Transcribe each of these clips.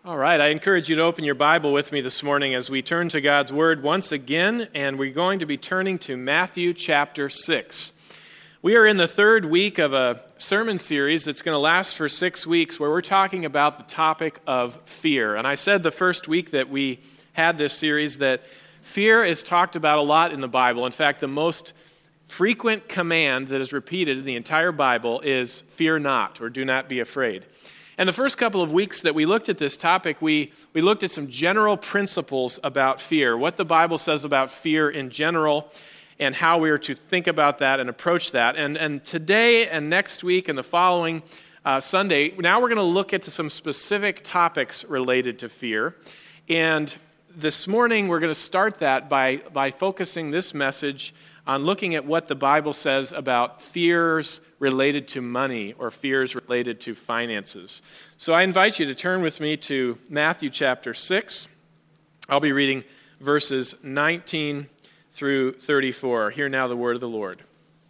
All right, I encourage you to open your Bible with me this morning as we turn to God's Word once again, and we're going to be turning to Matthew chapter 6. We are in the third week of a sermon series that's going to last for 6 weeks where we're talking about the topic of fear. And I said the first week that we had this series that fear is talked about a lot in the Bible. In fact, the most frequent command that is repeated in the entire Bible is fear not, or do not be afraid. And the first couple of weeks that we looked at this topic, we looked at some general principles about fear, what the Bible says about fear in general, and how we are to think about that and approach that. And today and next week and the following Sunday, now we're going to look at some specific topics related to fear. And this morning we're going to start that by focusing this message on looking at what the Bible says about fears related to money or fears related to finances. So I invite you to turn with me to Matthew chapter 6. I'll be reading verses 19 through 34. Hear now the word of the Lord.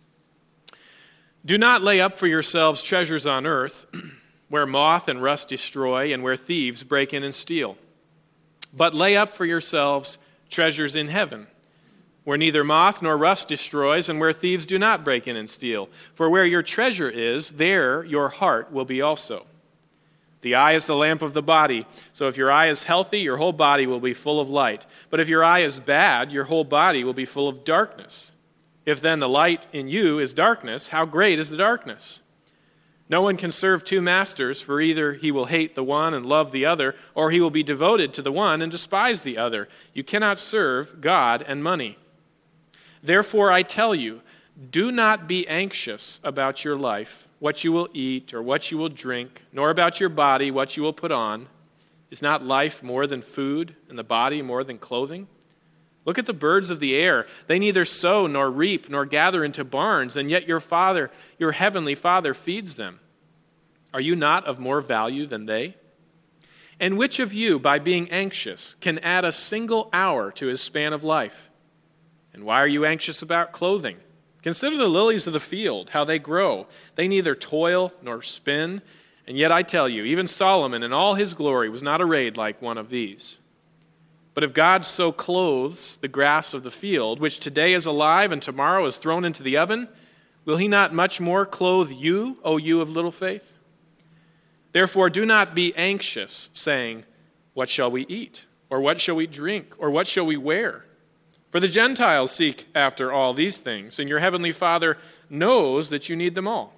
Do not lay up for yourselves treasures on earth, where moth and rust destroy and where thieves break in and steal. But lay up for yourselves treasures in heaven, where neither moth nor rust destroys, and where thieves do not break in and steal. For where your treasure is, there your heart will be also. The eye is the lamp of the body, so if your eye is healthy, your whole body will be full of light. But if your eye is bad, your whole body will be full of darkness. If then the light in you is darkness, how great is the darkness? No one can serve two masters, for either he will hate the one and love the other, or he will be devoted to the one and despise the other. You cannot serve God and money. Therefore, I tell you, do not be anxious about your life, what you will eat or what you will drink, nor about your body, what you will put on. Is not life more than food, and the body more than clothing? Look at the birds of the air. They neither sow nor reap nor gather into barns, and yet your Father, your heavenly Father, feeds them. Are you not of more value than they? And which of you, by being anxious, can add a single hour to his span of life? And why are you anxious about clothing? Consider the lilies of the field, how they grow. They neither toil nor spin. And yet I tell you, even Solomon in all his glory was not arrayed like one of these. But if God so clothes the grass of the field, which today is alive and tomorrow is thrown into the oven, will he not much more clothe you, O you of little faith? Therefore do not be anxious, saying, what shall we eat? Or what shall we drink? Or what shall we wear? For the Gentiles seek after all these things, and your heavenly Father knows that you need them all.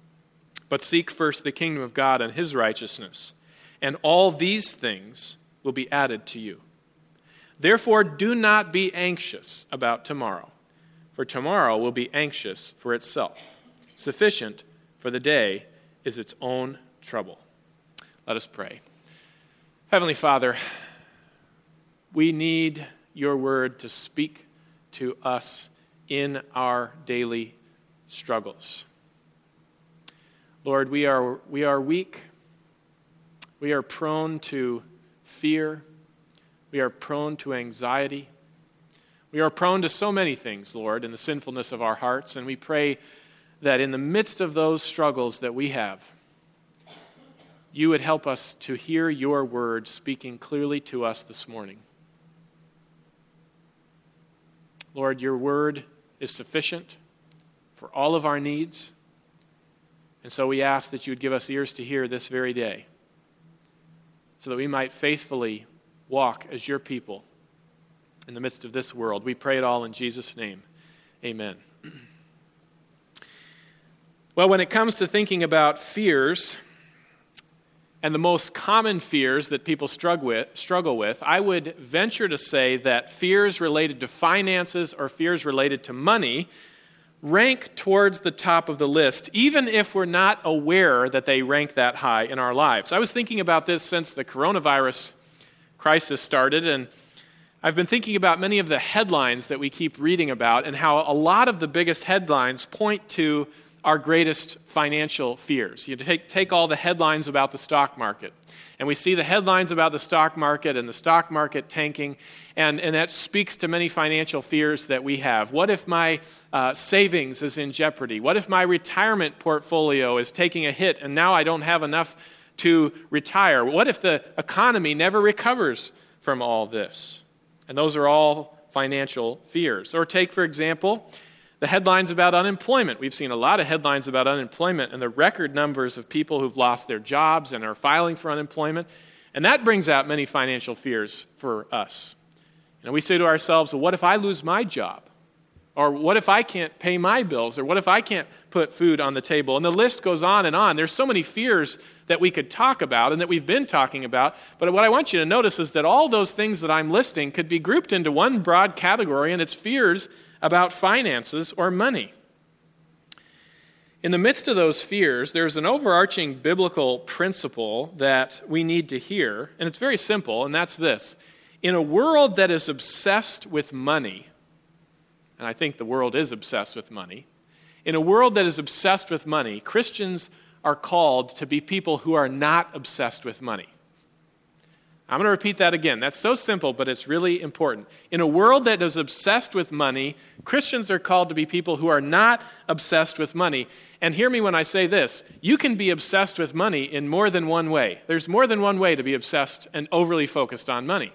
But seek first the kingdom of God and his righteousness, and all these things will be added to you. Therefore, do not be anxious about tomorrow, for tomorrow will be anxious for itself. Sufficient for the day is its own trouble. Let us pray. Heavenly Father, we need your word to speak to us in our daily struggles. Lord, we are weak. We are prone to fear. We are prone to anxiety. We are prone to so many things, Lord, in the sinfulness of our hearts, and we pray that in the midst of those struggles that we have, you would help us to hear your word speaking clearly to us this morning. Lord, your word is sufficient for all of our needs, and so we ask that you would give us ears to hear this very day, so that we might faithfully walk as your people in the midst of this world. We pray it all in Jesus' name. Amen. Well, when it comes to thinking about fears, and the most common fears that people struggle with, I would venture to say that fears related to finances or fears related to money rank towards the top of the list, even if we're not aware that they rank that high in our lives. I was thinking about this since the coronavirus crisis started, and I've been thinking about many of the headlines that we keep reading about and how a lot of the biggest headlines point to our greatest financial fears. You take all the headlines about the stock market, and we see the headlines about the stock market and the stock market tanking, and that speaks to many financial fears that we have. What if my savings is in jeopardy? What if my retirement portfolio is taking a hit and now I don't have enough to retire? What if the economy never recovers from all this? And those are all financial fears. Or take, for example, the headlines about unemployment. We've seen a lot of headlines about unemployment and the record numbers of people who've lost their jobs and are filing for unemployment. And that brings out many financial fears for us. We say to ourselves, well, what if I lose my job? Or what if I can't pay my bills? Or what if I can't put food on the table? And the list goes on and on. There's so many fears that we could talk about and that we've been talking about. But what I want you to notice is that all those things that I'm listing could be grouped into one broad category, and it's fears about finances or money. In the midst of those fears, there's an overarching biblical principle that we need to hear, and it's very simple, and that's this. In a world that is obsessed with money, and I think the world is obsessed with money, in a world that is obsessed with money, Christians are called to be people who are not obsessed with money. I'm going to repeat that again. That's so simple, but it's really important. In a world that is obsessed with money, Christians are called to be people who are not obsessed with money. And hear me when I say this. You can be obsessed with money in more than one way. There's more than one way to be obsessed and overly focused on money.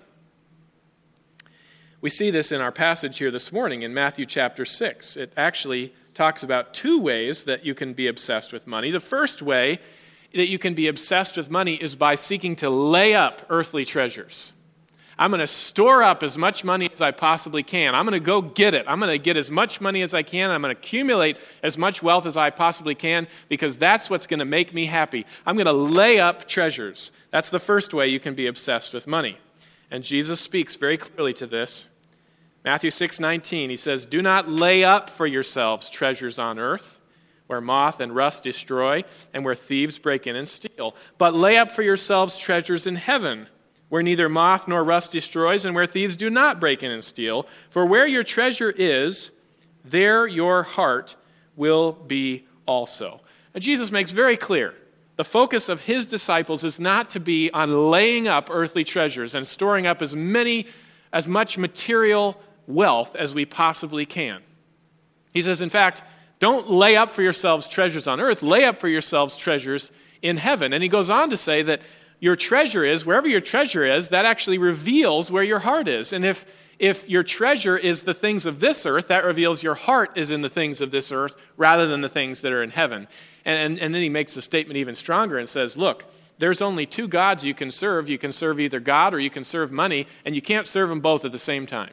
We see this in our passage here this morning in Matthew chapter 6. It actually talks about two ways that you can be obsessed with money. The first way that you can be obsessed with money is by seeking to lay up earthly treasures. I'm going to store up as much money as I possibly can. I'm going to go get it. I'm going to get as much money as I can. I'm going to accumulate as much wealth as I possibly can because that's what's going to make me happy. I'm going to lay up treasures. That's the first way you can be obsessed with money. And Jesus speaks very clearly to this. Matthew 6:19, he says, "Do not lay up for yourselves treasures on earth, where moth and rust destroy, and where thieves break in and steal. But lay up for yourselves treasures in heaven, where neither moth nor rust destroys, and where thieves do not break in and steal. For where your treasure is, there your heart will be also." And Jesus makes very clear, the focus of his disciples is not to be on laying up earthly treasures and storing up as much material wealth as we possibly can. He says, in fact, don't lay up for yourselves treasures on earth, lay up for yourselves treasures in heaven. And he goes on to say that your treasure is, wherever your treasure is, that actually reveals where your heart is. And if your treasure is the things of this earth, that reveals your heart is in the things of this earth rather than the things that are in heaven. And then he makes the statement even stronger and says, look, there's only two gods you can serve. You can serve either God or you can serve money, and you can't serve them both at the same time.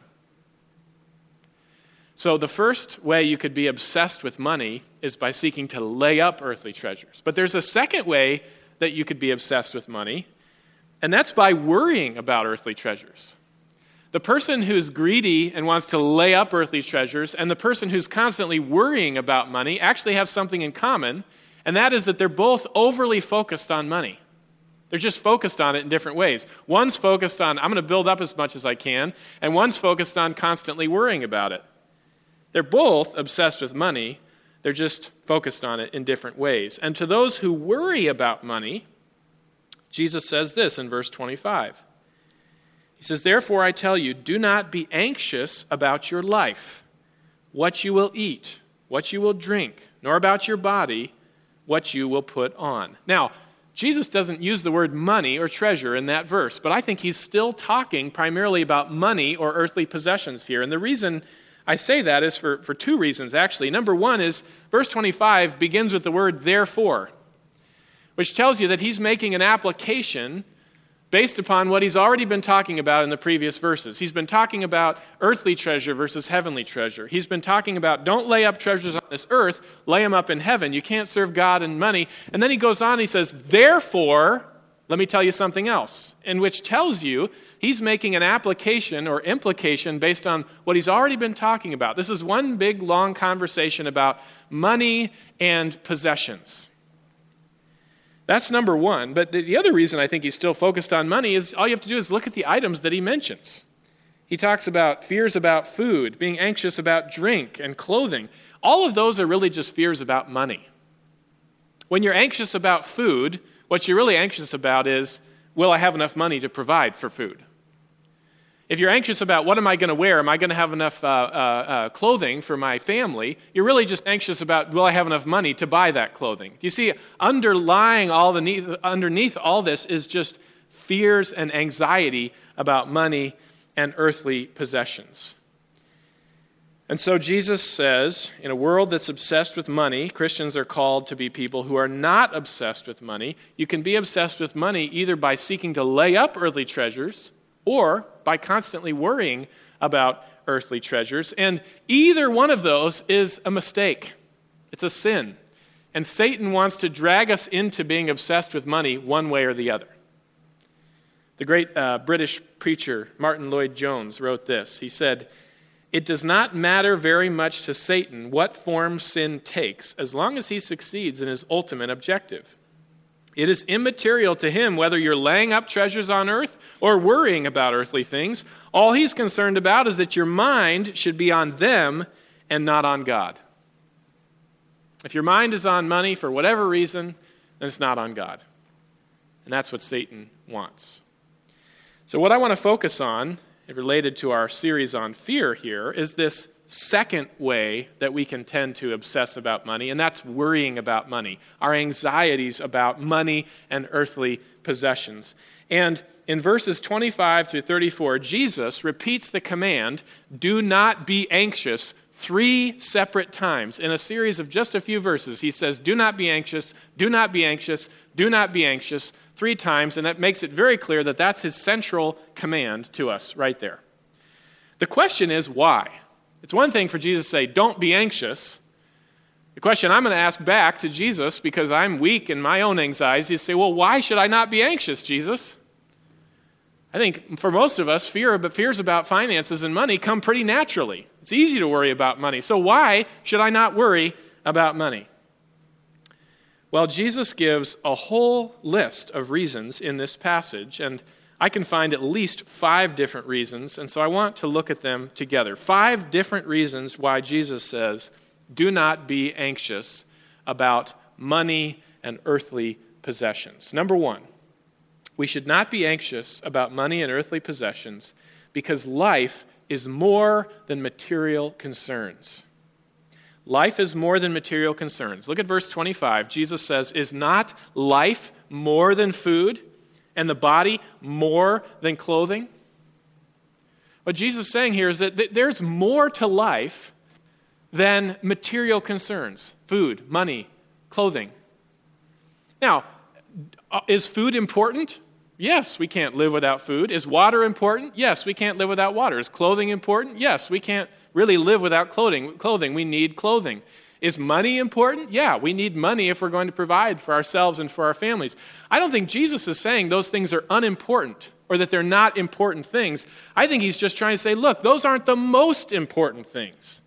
So the first way you could be obsessed with money is by seeking to lay up earthly treasures. But there's a second way that you could be obsessed with money, and that's by worrying about earthly treasures. The person who's greedy and wants to lay up earthly treasures and the person who's constantly worrying about money actually have something in common, and that is that they're both overly focused on money. They're just focused on it in different ways. One's focused on, I'm going to build up as much as I can, and one's focused on constantly worrying about it. They're both obsessed with money. They're just focused on it in different ways. And to those who worry about money, Jesus says this in verse 25. He says, "Therefore I tell you, do not be anxious about your life, what you will eat, what you will drink, nor about your body, what you will put on." Now, Jesus doesn't use the word money or treasure in that verse, but I think he's still talking primarily about money or earthly possessions here. And the reason I say that is for two reasons, actually. Number one is verse 25 begins with the word therefore, which tells you that he's making an application based upon what he's already been talking about in the previous verses. He's been talking about earthly treasure versus heavenly treasure. He's been talking about don't lay up treasures on this earth, lay them up in heaven. You can't serve God and money. And then he goes on, he says, therefore, let me tell you something else, in which tells you he's making an application or implication based on what he's already been talking about. This is one big, long conversation about money and possessions. That's number one. But the other reason I think he's still focused on money is all you have to do is look at the items that he mentions. He talks about fears about food, being anxious about drink and clothing. All of those are really just fears about money. When you're anxious about food, what you're really anxious about is, will I have enough money to provide for food? If you're anxious about what am I going to wear, am I going to have enough clothing for my family, you're really just anxious about, will I have enough money to buy that clothing? Do you see, underneath all this is just fears and anxiety about money and earthly possessions. And so Jesus says, in a world that's obsessed with money, Christians are called to be people who are not obsessed with money. You can be obsessed with money either by seeking to lay up earthly treasures or by constantly worrying about earthly treasures. And either one of those is a mistake. It's a sin. And Satan wants to drag us into being obsessed with money one way or the other. The great British preacher Martin Lloyd-Jones wrote this. He said, "It does not matter very much to Satan what form sin takes, as long as he succeeds in his ultimate objective. It is immaterial to him whether you're laying up treasures on earth or worrying about earthly things. All he's concerned about is that your mind should be on them and not on God." If your mind is on money for whatever reason, then it's not on God. And that's what Satan wants. So what I want to focus on, related to our series on fear here, is this second way that we can tend to obsess about money, and that's worrying about money, our anxieties about money and earthly possessions. And in verses 25 through 34, Jesus repeats the command, do not be anxious, 3 separate times. In a series of just a few verses, he says, do not be anxious, do not be anxious, do not be anxious, 3 times, and that makes it very clear that that's his central command to us right there. The question is, why? It's one thing for Jesus to say, don't be anxious. The question I'm going to ask back to Jesus, because I'm weak in my own anxieties, is say, well, why should I not be anxious, Jesus? I think for most of us, fears about finances and money come pretty naturally. It's easy to worry about money. So why should I not worry about money? Well, Jesus gives a whole list of reasons in this passage, and I can find at least 5 different reasons, and so I want to look at them together. 5 different reasons why Jesus says, do not be anxious about money and earthly possessions. Number 1, we should not be anxious about money and earthly possessions because life is more than material concerns. Life is more than material concerns. Look at verse 25. Jesus says, is not life more than food and the body more than clothing? What Jesus is saying here is that there's more to life than material concerns. Food, money, clothing. Now, is food important? Yes, we can't live without food. Is water important? Yes, we can't live without water. Is clothing important? Yes, we can't really live without clothing. We need clothing. Is money important? Yeah, we need money if we're going to provide for ourselves and for our families. I don't think Jesus is saying those things are unimportant or that they're not important things. I think he's just trying to say, look, those aren't the most important things.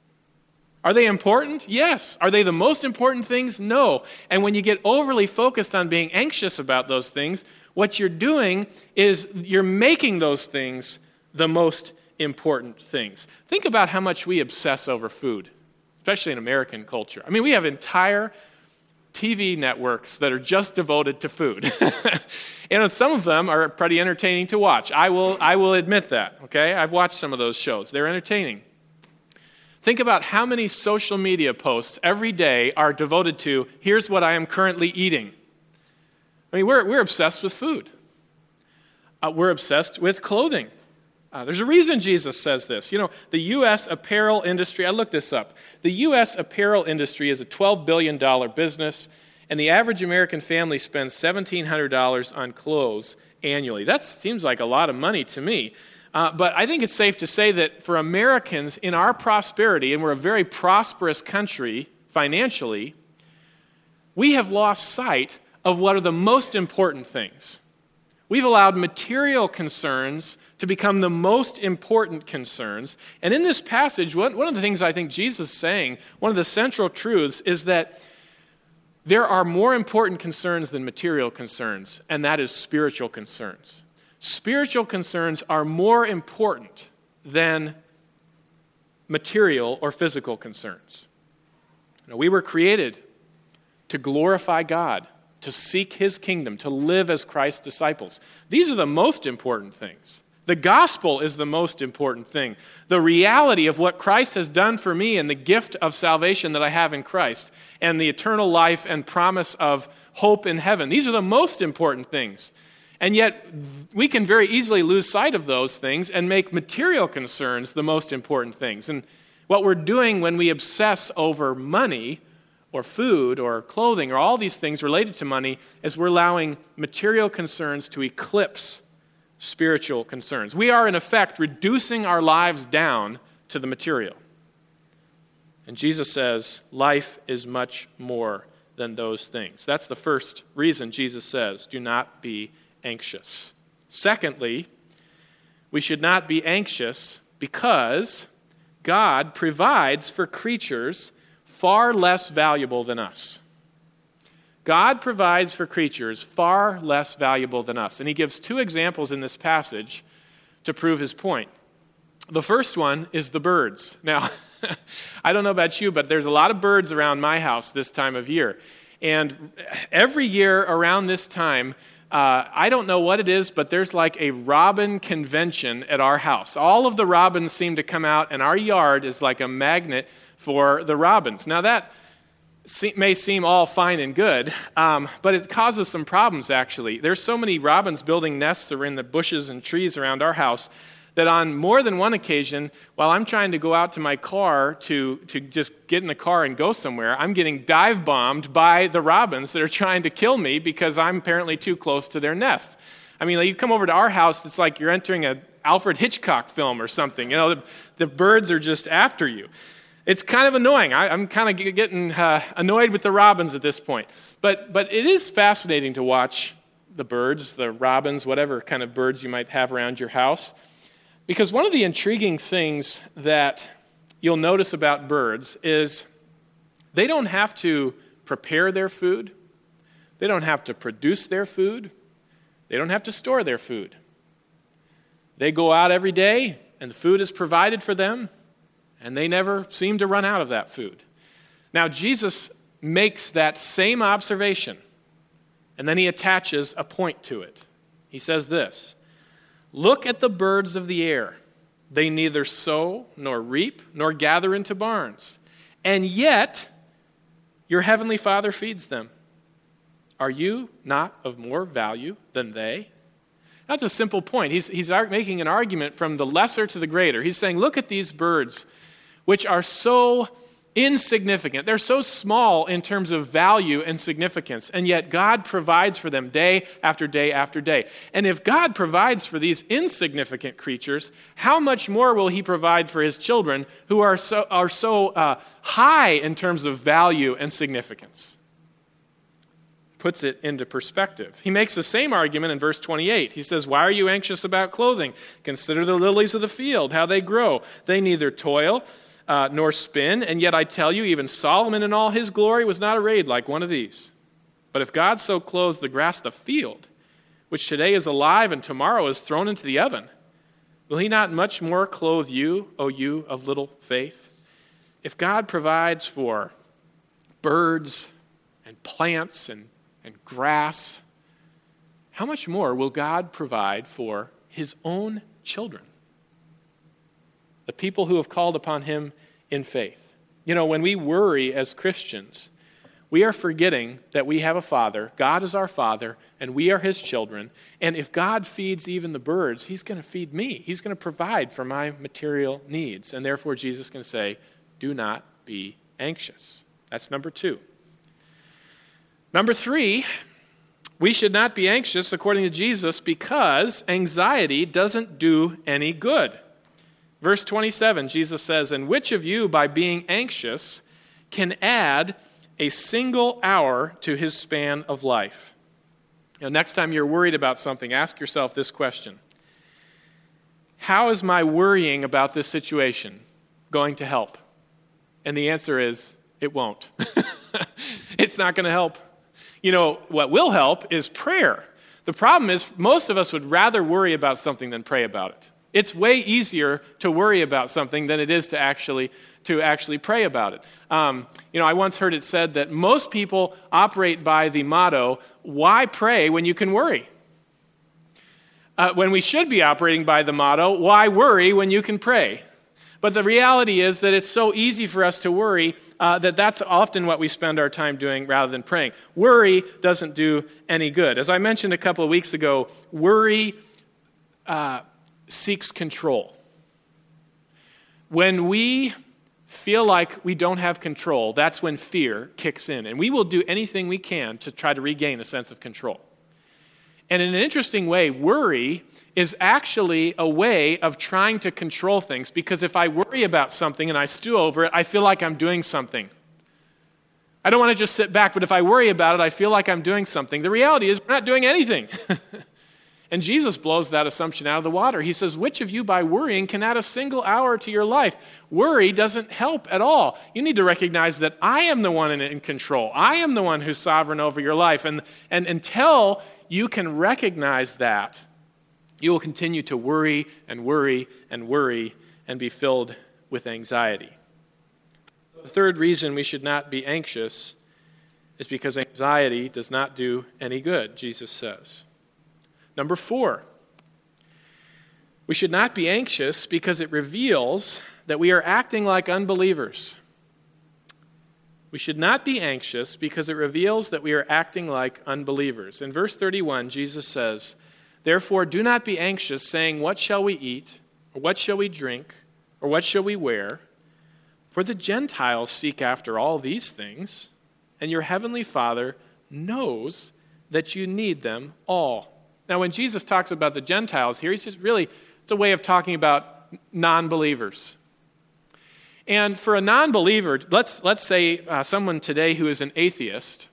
Are they important? Yes. Are they the most important things? No. And when you get overly focused on being anxious about those things, what you're doing is you're making those things the most important things. Think about how much we obsess over food, especially in American culture. I mean, we have entire TV networks that are just devoted to food. And some of them are pretty entertaining to watch. I will admit that, okay? I've watched some of those shows. They're entertaining. Think about how many social media posts every day are devoted to, here's what I am currently eating. I mean, we're obsessed with food. We're obsessed with clothing. There's a reason Jesus says this. You know, the U.S. apparel industry, I looked this up. The U.S. apparel industry is a $12 billion business, and the average American family spends $1,700 on clothes annually. That seems like a lot of money to me. But I think it's safe to say that for Americans in our prosperity, and we're a very prosperous country financially, we have lost sight of what are the most important things. We've allowed material concerns to become the most important concerns. And in this passage, one of the things I think Jesus is saying, one of the central truths, is that there are more important concerns than material concerns, and that is spiritual concerns. Spiritual concerns are more important than material or physical concerns. Now, we were created to glorify God, to seek his kingdom, to live as Christ's disciples. These are the most important things. The gospel is the most important thing. The reality of what Christ has done for me and the gift of salvation that I have in Christ and the eternal life and promise of hope in heaven. These are the most important things. And yet we can very easily lose sight of those things and make material concerns the most important things. And what we're doing when we obsess over money or food or clothing or all these things related to money is we're allowing material concerns to eclipse spiritual concerns. We are, in effect, reducing our lives down to the material. And Jesus says, life is much more than those things. That's the first reason Jesus says, do not be anxious. Secondly, we should not be anxious because God provides for creatures far less valuable than us. God provides for creatures far less valuable than us. And he gives two examples in this passage to prove his point. The first one is the birds. Now, I don't know about you, but there's a lot of birds around my house this time of year. And every year around this time, I don't know what it is, but there's like a robin convention at our house. All of the robins seem to come out, and our yard is like a magnet for the robins. Now, that may seem all fine and good, but it causes some problems, actually. There's so many robins building nests or in the bushes and trees around our house that on more than one occasion, while I'm trying to go out to my car to just get in the car and go somewhere, I'm getting dive bombed by the robins that are trying to kill me because I'm apparently too close to their nest. I mean, like, you come over to our house, it's like you're entering an Alfred Hitchcock film or something. You know, the birds are just after you. It's kind of annoying. I'm kind of getting annoyed with the robins at this point. But it is fascinating to watch the birds, the robins, whatever kind of birds you might have around your house. Because one of the intriguing things that you'll notice about birds is they don't have to prepare their food. They don't have to produce their food. They don't have to store their food. They go out every day, and the food is provided for them, and they never seem to run out of that food. Now, Jesus makes that same observation, and then he attaches a point to it. He says this, "Look at the birds of the air. They neither sow nor reap nor gather into barns, and yet your heavenly Father feeds them. Are you not of more value than they?" That's a simple point. He's making an argument from the lesser to the greater. He's saying, look at these birds, which are so insignificant. They're so small in terms of value and significance, and yet God provides for them day after day after day. And if God provides for these insignificant creatures, how much more will he provide for his children who are so high in terms of value and significance? Puts it into perspective. He makes the same argument in verse 28. He says, "Why are you anxious about clothing? Consider the lilies of the field, how they grow. They neither toil nor spin, and yet I tell you, even Solomon in all his glory was not arrayed like one of these. But if God so clothes the grass of the field, which today is alive and tomorrow is thrown into the oven, will he not much more clothe you, O you of little faith?" If God provides for birds and plants and grass, how much more will God provide for his own children? The people who have called upon him in faith. You know, when we worry as Christians, we are forgetting that we have a Father. God is our Father, and we are his children. And if God feeds even the birds, he's going to feed me. He's going to provide for my material needs. And therefore, Jesus is going to say, do not be anxious. That's number 2. Number 3, we should not be anxious, according to Jesus, because anxiety doesn't do any good. Verse 27, Jesus says, "And which of you, by being anxious, can add a single hour to his span of life?" Now, next time you're worried about something, ask yourself this question. How is my worrying about this situation going to help? And the answer is, it won't. It's not going to help. You know, what will help is prayer. The problem is, most of us would rather worry about something than pray about it. It's way easier to worry about something than it is to actually pray about it. I once heard it said that most people operate by the motto, why pray when you can worry? when we should be operating by the motto, why worry when you can pray? But the reality is that it's so easy for us to worry that that's often what we spend our time doing rather than praying. Worry doesn't do any good. As I mentioned a couple of weeks ago, worry seeks control. When we feel like we don't have control, that's when fear kicks in. And we will do anything we can to try to regain a sense of control. And in an interesting way, worry is actually a way of trying to control things, because if I worry about something and I stew over it, I feel like I'm doing something. I don't want to just sit back, but if I worry about it, I feel like I'm doing something. The reality is we're not doing anything. And Jesus blows that assumption out of the water. He says, which of you by worrying can add a single hour to your life? Worry doesn't help at all. You need to recognize that I am the one in control. I am the one who's sovereign over your life. And until you can recognize that, you will continue to worry and worry and worry and be filled with anxiety. The third reason we should not be anxious is because anxiety does not do any good, Jesus says. Number 4, we should not be anxious because it reveals that we are acting like unbelievers. We should not be anxious because it reveals that we are acting like unbelievers. In verse 31, Jesus says, therefore, do not be anxious, saying, what shall we eat, or what shall we drink, or what shall we wear? For the Gentiles seek after all these things, and your heavenly Father knows that you need them all. Now, when Jesus talks about the Gentiles here, he's just really, it's a way of talking about non-believers. And for a non-believer, let's say someone today who is an atheist,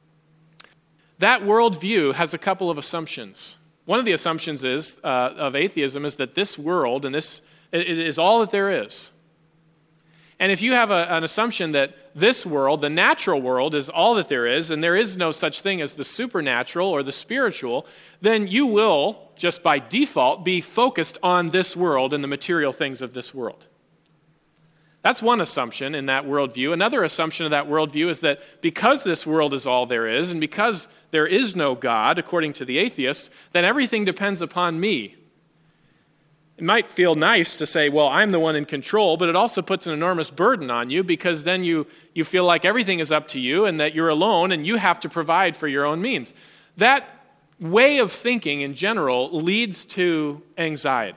that worldview has a couple of assumptions. One of the assumptions of atheism is that this world and it is all that there is. And if you have an assumption that this world, the natural world, is all that there is, and there is no such thing as the supernatural or the spiritual, then you will, just by default, be focused on this world and the material things of this world. That's one assumption in that worldview. Another assumption of that worldview is that because this world is all there is, and because there is no God, according to the atheist, then everything depends upon me. It might feel nice to say, well, I'm the one in control, but it also puts an enormous burden on you, because then you feel like everything is up to you and that you're alone and you have to provide for your own means. That way of thinking in general leads to anxiety.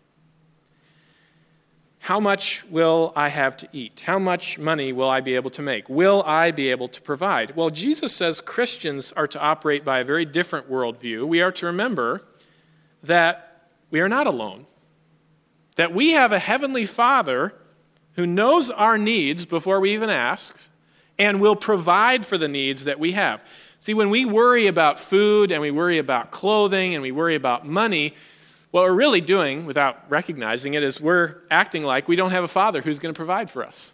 How much will I have to eat? How much money will I be able to make? Will I be able to provide? Well, Jesus says Christians are to operate by a very different worldview. We are to remember that we are not alone. That we have a heavenly Father who knows our needs before we even ask and will provide for the needs that we have. See, when we worry about food and we worry about clothing and we worry about money, what we're really doing, without recognizing it, is we're acting like we don't have a Father who's going to provide for us.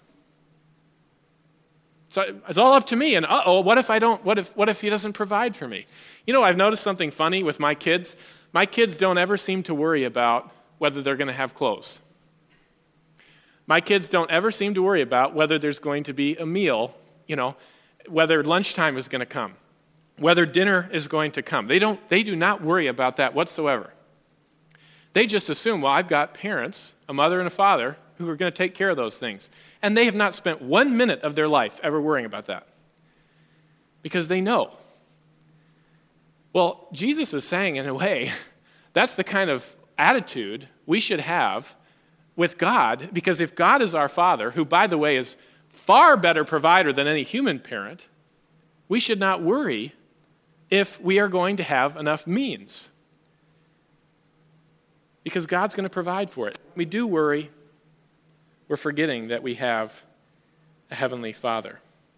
So it's all up to me, and what if I don't? What if He doesn't provide for me? You know, I've noticed something funny with my kids. My kids don't ever seem to worry about whether they're going to have clothes. My kids don't ever seem to worry about whether there's going to be a meal, whether lunchtime is going to come, whether dinner is going to come. They do not worry about that whatsoever. They just assume, well, I've got parents, a mother and a father, who are going to take care of those things. And they have not spent 1 minute of their life ever worrying about that, because they know. Well, Jesus is saying, in a way, that's the kind of attitude we should have with God, because if God is our Father, who, by the way, is far better provider than any human parent, we should not worry if we are going to have enough means, because God's going to provide for it. We do worry, we're forgetting that we have a heavenly Father.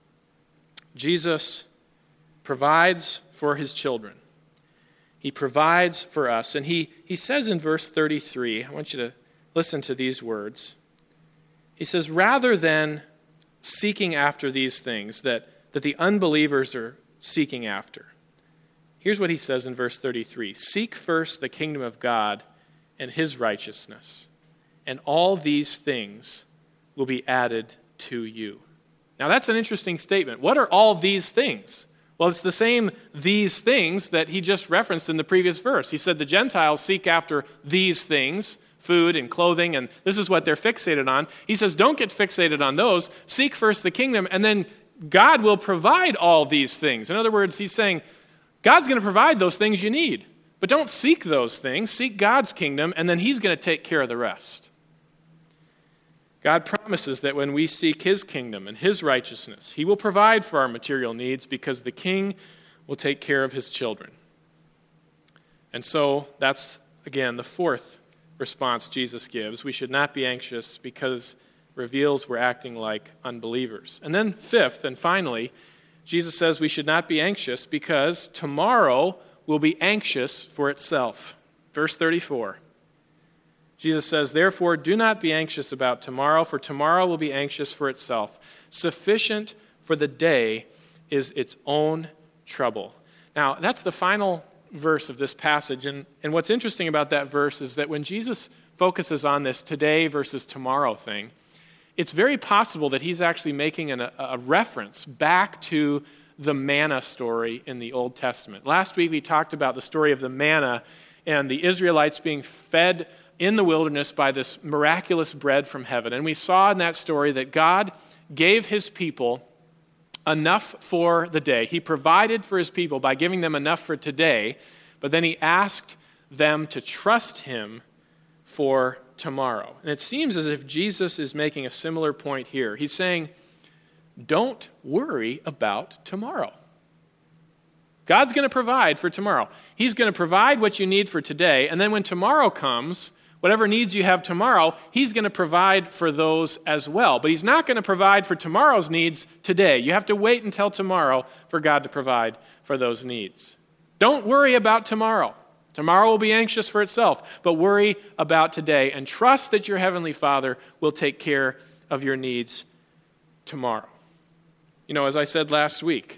Jesus provides for His children. He provides for us. And he says in verse 33, I want you to listen to these words. He says, rather than seeking after these things that the unbelievers are seeking after, here's what he says in verse 33. Seek first the kingdom of God and His righteousness, and all these things will be added to you. Now that's an interesting statement. What are all these things? Well, it's the same these things that he just referenced in the previous verse. He said the Gentiles seek after these things, food and clothing, and this is what they're fixated on. He says, don't get fixated on those. Seek first the kingdom, and then God will provide all these things. In other words, he's saying, God's going to provide those things you need. But don't seek those things. Seek God's kingdom, and then he's going to take care of the rest. God promises that when we seek his kingdom and his righteousness, he will provide for our material needs because the king will take care of his children. And so that's, again, the fourth response Jesus gives. We should not be anxious because reveals we're acting like unbelievers. And then fifth and finally, Jesus says we should not be anxious because tomorrow will be anxious for itself. Verse 34. Jesus says, therefore, do not be anxious about tomorrow, for tomorrow will be anxious for itself. Sufficient for the day is its own trouble. Now, that's the final verse of this passage. And what's interesting about that verse is that when Jesus focuses on this today versus tomorrow thing, it's very possible that he's actually making a reference back to the manna story in the Old Testament. Last week we talked about the story of the manna and the Israelites being fed in the wilderness by this miraculous bread from heaven. And we saw in that story that God gave his people enough for the day. He provided for his people by giving them enough for today, but then he asked them to trust him for tomorrow. And it seems as if Jesus is making a similar point here. He's saying, don't worry about tomorrow. God's going to provide for tomorrow. He's going to provide what you need for today, and then when tomorrow comes, whatever needs you have tomorrow, he's going to provide for those as well. But he's not going to provide for tomorrow's needs today. You have to wait until tomorrow for God to provide for those needs. Don't worry about tomorrow. Tomorrow will be anxious for itself, but worry about today and trust that your Heavenly Father will take care of your needs tomorrow. You know, as I said last week,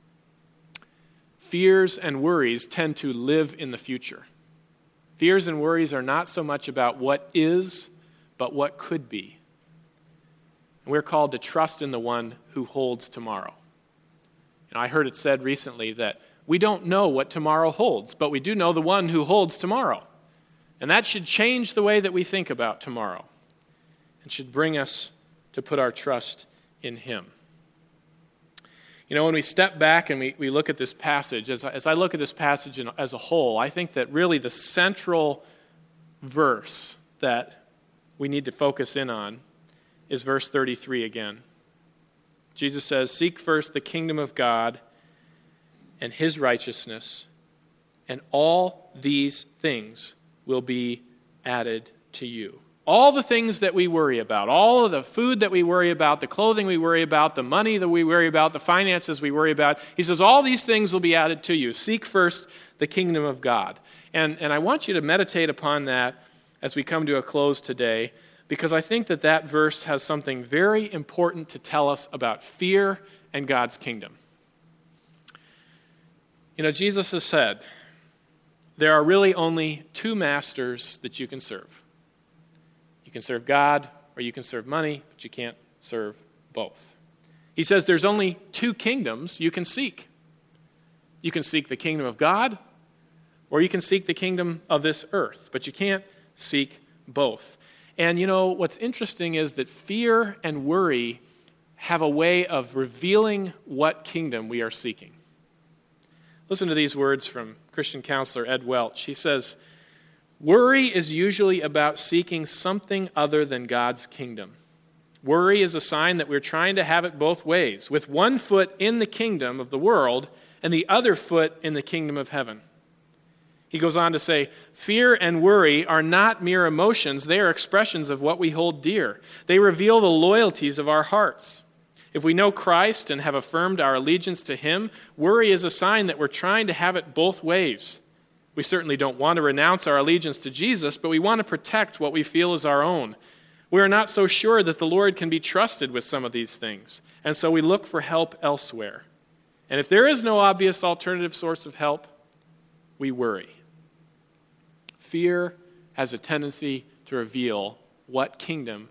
fears and worries tend to live in the future. Fears and worries are not so much about what is, but what could be. And we're called to trust in the one who holds tomorrow. And I heard it said recently that we don't know what tomorrow holds, but we do know the one who holds tomorrow. And that should change the way that we think about tomorrow and should bring us to put our trust in him. You know, when we step back and we look at this passage, as I look at this passage as a whole, I think that really the central verse that we need to focus in on is verse 33 again. Jesus says, seek first the kingdom of God and his righteousness, and all these things will be added to you. All the things that we worry about, all of the food that we worry about, the clothing we worry about, the money that we worry about, the finances we worry about, he says all these things will be added to you. Seek first the kingdom of God. And I want you to meditate upon that as we come to a close today, because I think that verse has something very important to tell us about fear and God's kingdom. You know, Jesus has said, there are really only two masters that you can serve. You can serve God or you can serve money, but you can't serve both. He says there's only two kingdoms you can seek. You can seek the kingdom of God or you can seek the kingdom of this earth, but you can't seek both. And you know, what's interesting is that fear and worry have a way of revealing what kingdom we are seeking. Listen to these words from Christian counselor Ed Welch. He says, worry is usually about seeking something other than God's kingdom. Worry is a sign that we're trying to have it both ways, with one foot in the kingdom of the world and the other foot in the kingdom of heaven. He goes on to say, fear and worry are not mere emotions. They are expressions of what we hold dear. They reveal the loyalties of our hearts. If we know Christ and have affirmed our allegiance to him, worry is a sign that we're trying to have it both ways. We certainly don't want to renounce our allegiance to Jesus, but we want to protect what we feel is our own. We are not so sure that the Lord can be trusted with some of these things, and so we look for help elsewhere. And if there is no obvious alternative source of help, we worry. Fear has a tendency to reveal what kingdom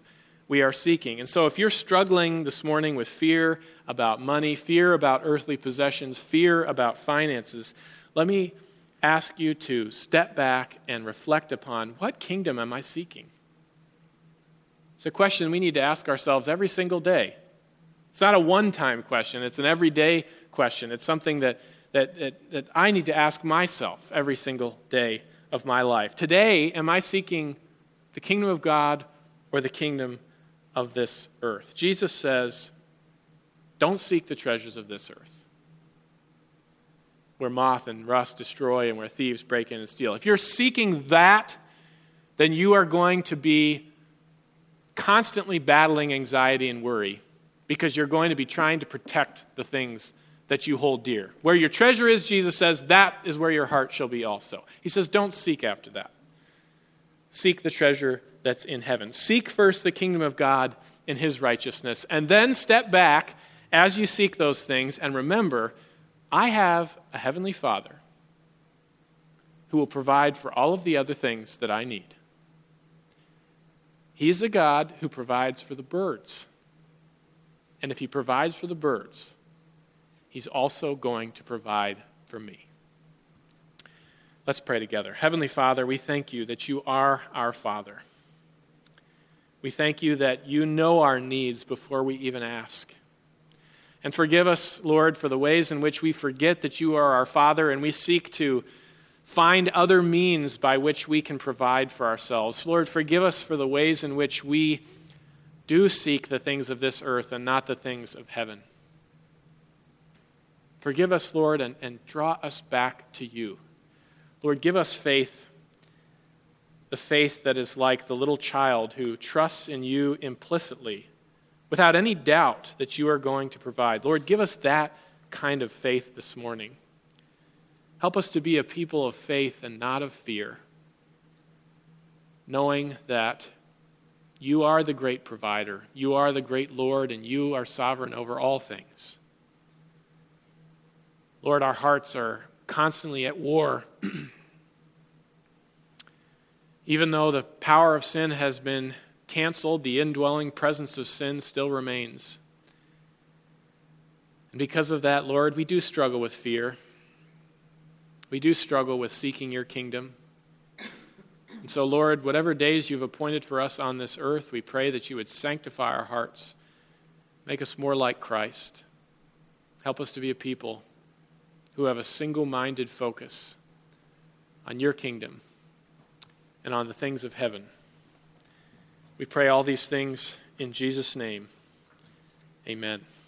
we are seeking. And so if you're struggling this morning with fear about money, fear about earthly possessions, fear about finances, let me ask you to step back and reflect upon, what kingdom am I seeking? It's a question we need to ask ourselves every single day. It's not a one-time question. It's an everyday question. It's something that I need to ask myself every single day of my life. Today, am I seeking the kingdom of God or the kingdom of this earth? Jesus says, don't seek the treasures of this earth, where moth and rust destroy and where thieves break in and steal. If you're seeking that, then you are going to be constantly battling anxiety and worry, because you're going to be trying to protect the things that you hold dear. Where your treasure is, Jesus says, that is where your heart shall be also. He says, don't seek after that. Seek the treasure that's in heaven. Seek first the kingdom of God and his righteousness, and then step back as you seek those things and remember, I have a heavenly Father who will provide for all of the other things that I need. He's a God who provides for the birds. And if he provides for the birds, he's also going to provide for me. Let's pray together. Heavenly Father, we thank you that you are our Father. We thank you that you know our needs before we even ask. And forgive us, Lord, for the ways in which we forget that you are our Father and we seek to find other means by which we can provide for ourselves. Lord, forgive us for the ways in which we do seek the things of this earth and not the things of heaven. Forgive us, Lord, and draw us back to you. Lord, give us faith, the faith that is like the little child who trusts in you implicitly, without any doubt that you are going to provide. Lord, give us that kind of faith this morning. Help us to be a people of faith and not of fear, knowing that you are the great provider, you are the great Lord, and you are sovereign over all things. Lord, our hearts are constantly at war. Even though the power of sin has been canceled, the indwelling presence of sin still remains. And because of that, Lord, we do struggle with fear. We do struggle with seeking your kingdom. And so, Lord, whatever days you've appointed for us on this earth, we pray that you would sanctify our hearts, make us more like Christ. Help us to be a people who have a single-minded focus on your kingdom and on the things of heaven. We pray all these things in Jesus' name. Amen.